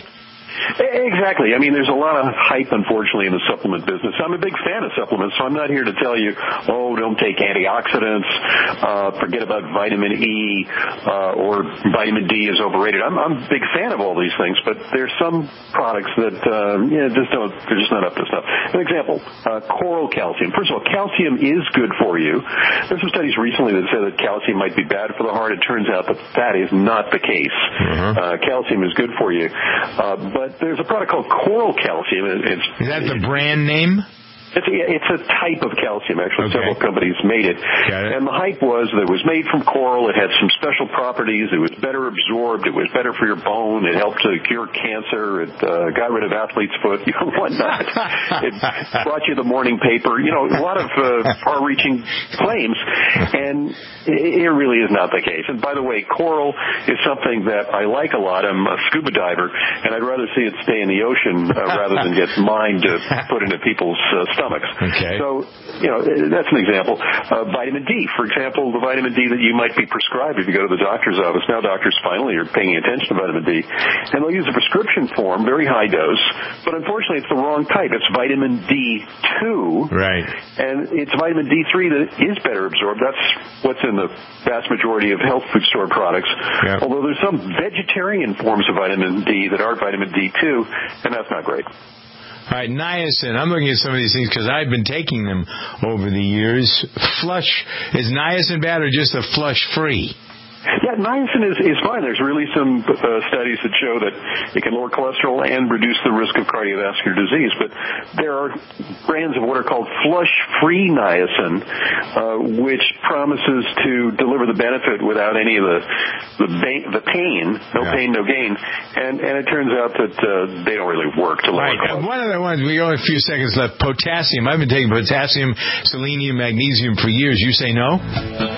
Exactly. I mean, there's a lot of hype, unfortunately, in the supplement business. I'm a big fan of supplements, so I'm not here to tell you, oh, don't take antioxidants, uh, forget about vitamin E, uh, or vitamin D is overrated. I'm, I'm a big fan of all these things, but there's some products that, uh, yeah, just don't, they're just not up to snuff. An example, uh, coral calcium. First of all, calcium is good for you. There's some studies recently that said that calcium might be bad for the heart. It turns out that that is not the case. Mm-hmm. Uh, calcium is good for you. Uh, but there's a product called Coral Calcium. It's, is that the brand name? It's a, it's a type of calcium, actually. Okay. Several companies made it. it. And the hype was that it was made from coral. It had some special properties. It was better absorbed. It was better for your bone. It helped to cure cancer. It uh, got rid of athlete's foot, you know, whatnot. It brought you the morning paper. You know, a lot of uh, far-reaching claims. And it really is not the case. And by the way, coral is something that I like a lot. I'm a scuba diver, and I'd rather see it stay in the ocean uh, rather than get mined to put into people's uh, stomachs. Okay. So, you know, that's an example. Uh, vitamin D, for example, the vitamin D that you might be prescribed if you go to the doctor's office. Now doctors finally are paying attention to vitamin D. And they'll use a prescription form, very high dose, but unfortunately it's the wrong type. It's vitamin D two. Right. And it's vitamin D three that is better absorbed. That's what's in the vast majority of health food store products. Yep. Although there's some vegetarian forms of vitamin D that are vitamin D two, and that's not great. All right, niacin. I'm looking at some of these things because I've been taking them over the years. Flush. Is niacin bad or just a flush free? Yeah, niacin is, is fine. There's really some uh, studies that show that it can lower cholesterol and reduce the risk of cardiovascular disease. But there are brands of what are called flush-free niacin, uh, which promises to deliver the benefit without any of the the, ba- the pain, no yeah. pain, no gain. And, and it turns out that uh, they don't really work to lower right. cholesterol. One of the ones, we only have a few seconds left, potassium. I've been taking potassium, selenium, magnesium for years. You say no?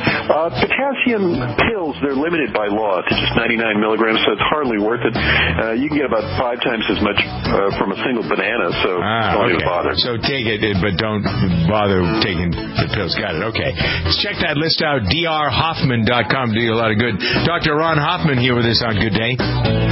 Uh, potassium pills, they're limited by law to just ninety-nine milligrams, so it's hardly worth it. Uh, you can get about five times as much uh, from a single banana, so ah, don't okay. even bother. So take it, but don't bother taking the pills. Got it. Okay. Let's check that list out, d r hoffman dot com. Do you a lot of good. Doctor Ron Hoffman here with us on Good Day.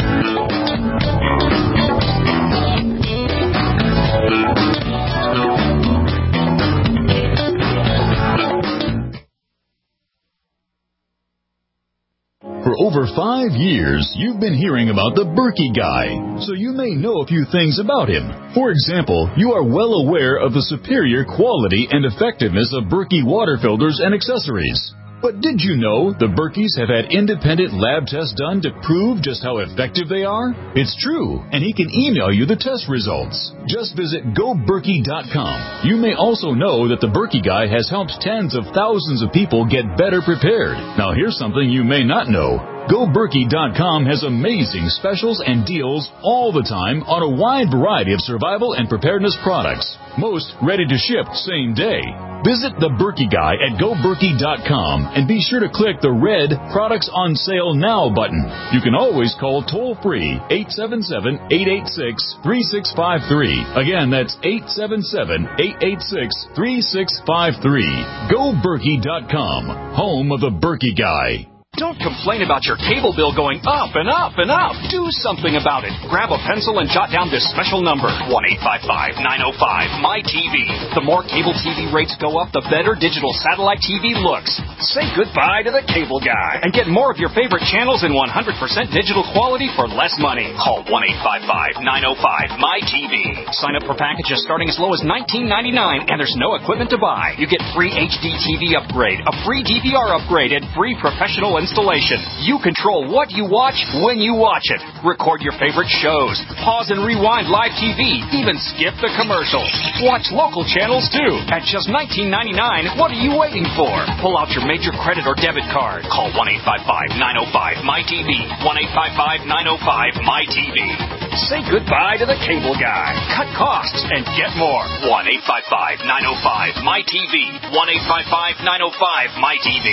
For over five years, you've been hearing about the Berkey Guy, so you may know a few things about him. For example, you are well aware of the superior quality and effectiveness of Berkey water filters and accessories. But did you know the Berkeys have had independent lab tests done to prove just how effective they are? It's true, and he can email you the test results. Just visit go berkey dot com. You may also know that the Berkey Guy has helped tens of thousands of people get better prepared. Now here's something you may not know. go berkey dot com has amazing specials and deals all the time on a wide variety of survival and preparedness products. Most ready to ship same day. Visit the Berkey Guy at go berkey dot com and be sure to click the red Products on Sale Now button. You can always call toll-free eight seven seven, eight eight six, three six five three. Again, that's eight seven seven, eight eight six, three six five three. go berkey dot com, home of the Berkey Guy. Don't complain about your cable bill going up and up and up. Do something about it. Grab a pencil and jot down this special number, one eight five five, nine oh five, M Y T V. The more cable T V rates go up, the better digital satellite T V looks. Say goodbye to the cable guy and get more of your favorite channels in one hundred percent digital quality for less money. Call one eight five five, nine oh five, M Y T V. Sign up for packages starting as low as nineteen ninety-nine, and there's no equipment to buy. You get free H D T V upgrade, a free D V R upgrade, and free professional installation. You control what you watch when you watch it. Record your favorite shows. Pause and rewind live T V. Even skip the commercials. Watch local channels too. At just nineteen ninety-nine, what are you waiting for? Pull out your major credit or debit card. Call one eight five five, nine oh five, M Y T V. one eight five five, nine oh five, M Y T V. Say goodbye to the cable guy. Cut costs and get more. one eight five five, nine oh five, M Y T V. one eight five five, nine oh five, M Y T V.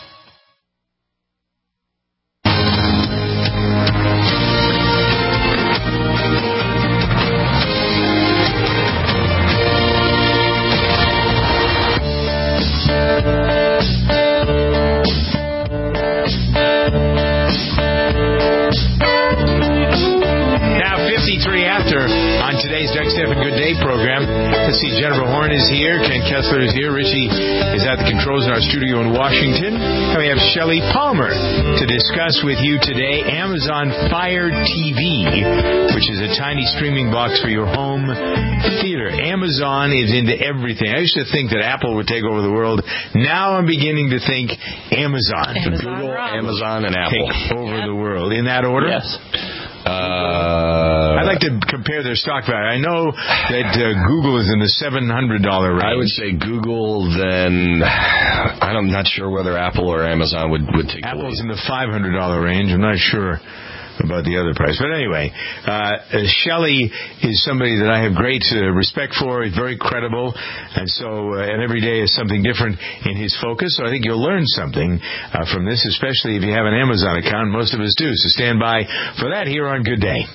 fifty-three after on today's Doug Stephan Good Day program. Let's see, Jennifer Horn is here, Ken Kessler is here, Richie is at the controls in our studio in Washington, and we have Shelley Palmer to discuss with you today Amazon Fire T V, which is a tiny streaming box for your home theater. Amazon is into everything. I used to think that Apple would take over the world. Now I'm beginning to think Amazon. Amazon Google, right. Amazon, and Apple. Take over yep. the world. In that order? Yes. Uh, I'd like to compare their stock value. I know that uh, Google is in the seven hundred dollars range. I would say Google, then I'm not sure whether Apple or Amazon would, would take Apple's in the five hundred dollars range. I'm not sure about the other price. But anyway, uh, Shelley is somebody that I have great uh, respect for. He's very credible. And so, uh, and every day is something different in his focus. So I think you'll learn something uh, from this, especially if you have an Amazon account. Most of us do. So stand by for that here on Good Day.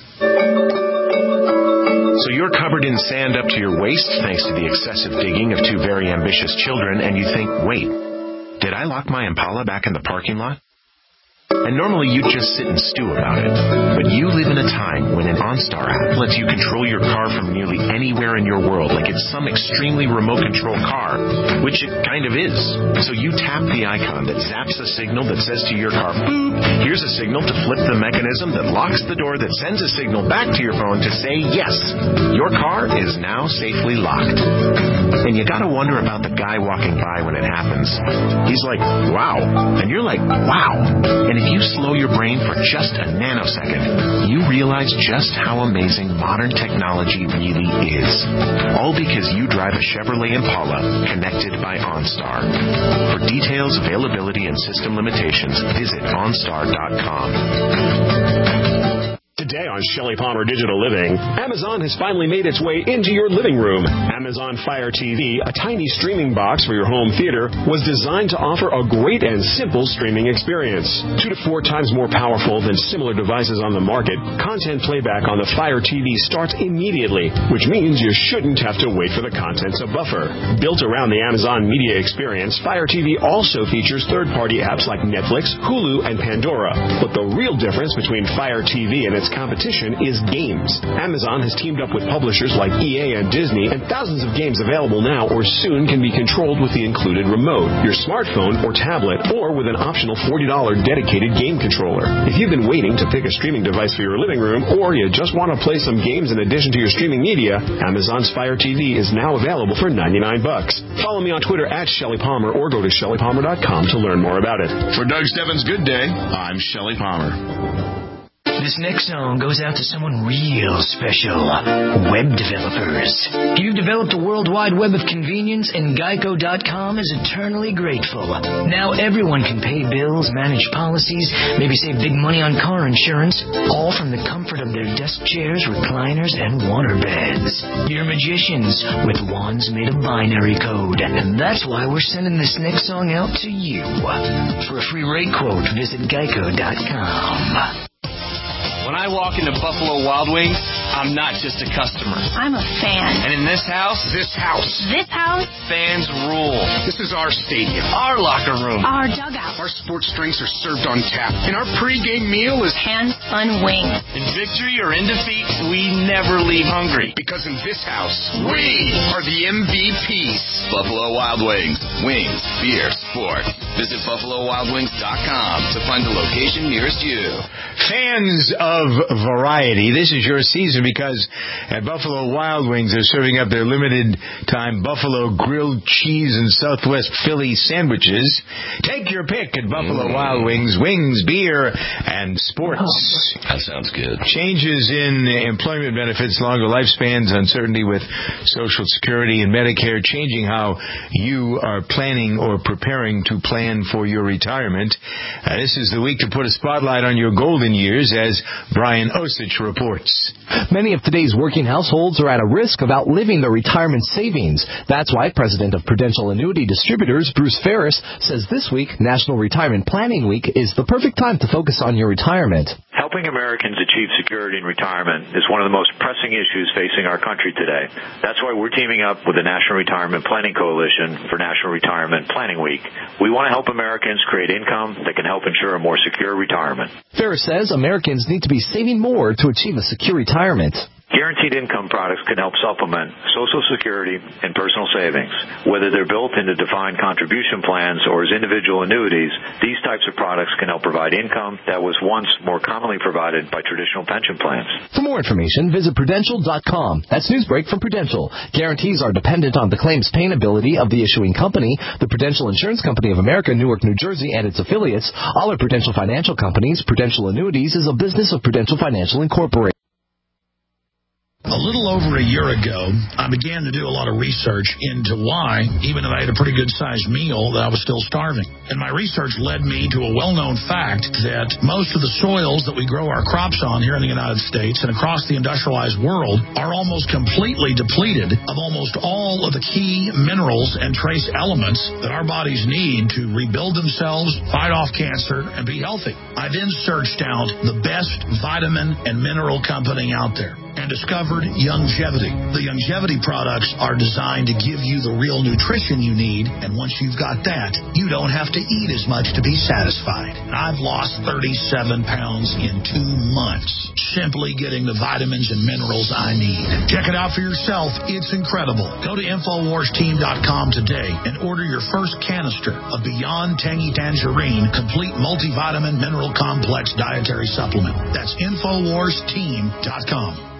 So you're covered in sand up to your waist thanks to the excessive digging of two very ambitious children, and you think, wait, did I lock my Impala back in the parking lot? And normally you'd just sit and stew about it. But you live in a time when an OnStar app lets you control your car from nearly anywhere in your world, like it's some extremely remote control car, which it kind of is. So you tap the icon that zaps a signal that says to your car, boop, here's a signal to flip the mechanism that locks the door that sends a signal back to your phone to say, yes, your car is now safely locked. And you gotta wonder about the guy walking by when it happens. He's like, wow. And you're like, wow. And if you slow your brain for just a nanosecond, you realize just how amazing modern technology really is. All because you drive a Chevrolet Impala connected by OnStar. For details, availability, and system limitations, visit OnStar dot com. Today on Shelley Palmer Digital Living, Amazon has finally made its way into your living room. Amazon Fire T V, a tiny streaming box for your home theater, was designed to offer a great and simple streaming experience. Two to four times more powerful than similar devices on the market, content playback on the Fire T V starts immediately, which means you shouldn't have to wait for the content to buffer. Built around the Amazon Media experience, Fire T V also features third-party apps like Netflix, Hulu, and Pandora. But the real difference between Fire T V and its competition is games. Amazon has teamed up with publishers like E A and Disney, and thousands of games available now or soon can be controlled with the included remote, your smartphone or tablet, or with an optional forty dollars dedicated game controller. If you've been waiting to pick a streaming device for your living room, or you just want to play some games in addition to your streaming media, Amazon's Fire T V is now available for ninety-nine bucks. Follow me on Twitter at Shelley Palmer or go to shelley palmer dot com to learn more about it. For Doug Stebbins' Good Day, I'm Shelley Palmer. This next song goes out to someone real special. Web developers. You've developed a World Wide Web of convenience, and Geico dot com is eternally grateful. Now everyone can pay bills, manage policies, maybe save big money on car insurance, all from the comfort of their desk chairs, recliners, and waterbeds. You're magicians with wands made of binary code, and that's why we're sending this next song out to you. For a free rate quote, visit Geico dot com. When I walk into Buffalo Wild Wings, I'm not just a customer. I'm a fan. And in this house, This house. This house, fans rule. This is our stadium. Our locker room. our dugout, Our sports drinks are served on tap. And our pregame meal is hand-spun wings. In victory or in defeat, we never leave hungry. because in this house, we are the M V Ps. Buffalo Wild Wings. Wings, beer, sports. Visit buffalo wild wings dot com to find the location nearest you. Fans of variety, this is your season because at Buffalo Wild Wings they're serving up their limited time Buffalo grilled cheese and Southwest Philly sandwiches. Take your pick at Buffalo mm. Wild Wings. Wings, beer, and sports. Oh, that sounds good. Changes in employment benefits, longer lifespans, uncertainty with Social Security and Medicare, changing how you are planning or preparing to plan for your retirement. Uh, this is the week to put a spotlight on your golden years, as Brian Osich reports. Many of today's working households are at a risk of outliving their retirement savings. That's why President of Prudential Annuity Distributors, Bruce Ferris, says this week, National Retirement Planning Week, is the perfect time to focus on your retirement. Helping Americans achieve security in retirement is one of the most pressing issues facing our country today. That's why we're teaming up with the National Retirement Planning Coalition for National Retirement Planning Week. We want to help Americans create income that can help ensure a more secure retirement. Ferris says Americans need to be saving more to achieve a secure retirement. Guaranteed income products can help supplement Social Security and personal savings. Whether they're built into defined contribution plans or as individual annuities, these types of products can help provide income that was once more commonly provided by traditional pension plans. For more information, visit prudential dot com. That's Newsbreak from Prudential. Guarantees are dependent on the claims paying ability of the issuing company, the Prudential Insurance Company of America, Newark, New Jersey, and its affiliates. All are Prudential Financial Companies. Prudential Annuities is a business of Prudential Financial Incorporated. A little over a year ago, I began to do a lot of research into why, even if I had a pretty good-sized meal, that I was still starving. And my research led me to a well-known fact that most of the soils that we grow our crops on here in the United States and across the industrialized world are almost completely depleted of almost all of the key minerals and trace elements that our bodies need to rebuild themselves, fight off cancer, and be healthy. I then searched out the best vitamin and mineral company out there and discovered Youngevity. The Youngevity products are designed to give you the real nutrition you need, and once you've got that, you don't have to eat as much to be satisfied. I've lost thirty-seven pounds in two months, simply getting the vitamins and minerals I need. Check it out for yourself. It's incredible. Go to infowars team dot com today and order your first canister of Beyond Tangy Tangerine Complete Multivitamin Mineral Complex Dietary Supplement. That's infowars team dot com.